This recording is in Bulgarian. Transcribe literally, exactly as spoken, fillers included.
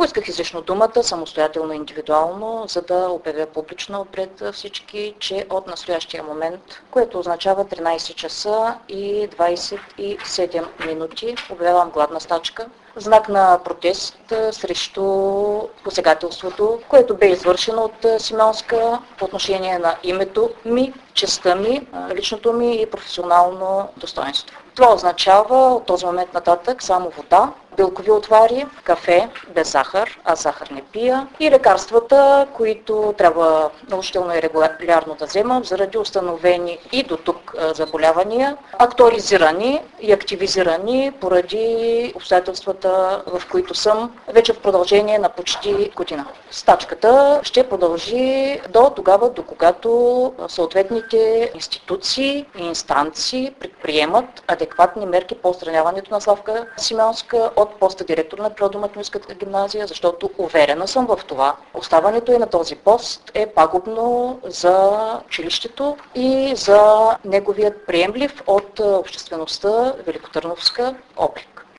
Поисках излишно думата, самостоятелно и индивидуално, за да обявя публично пред всички, че от настоящия момент, което означава тринайсет часа и двайсет и седем минути, обявявам гладна стачка, знак на протест срещу посегателството, което бе извършено от Симеонска по отношение на името ми, честта ми, личното ми и професионално достоинство. Това означава от този момент нататък само вода, белкови отвари, кафе без захар, аз захар не пия, и лекарствата, които трябва наложително и регулярно да вземам заради установени и до тук заболявания, актуализирани и активизирани поради обстоятелствата, в които съм вече в продължение на почти година. Стачката ще продължи до тогава, до когато съответните институции и инстанции предприемат адекватни мерки по отстраняването на Славка Симеонска от поста директор на Природно-математическата гимназия, защото уверена съм в това. Оставането и на този пост е пагубно за училището и за неговият приемлив от обществеността великотърновска облик.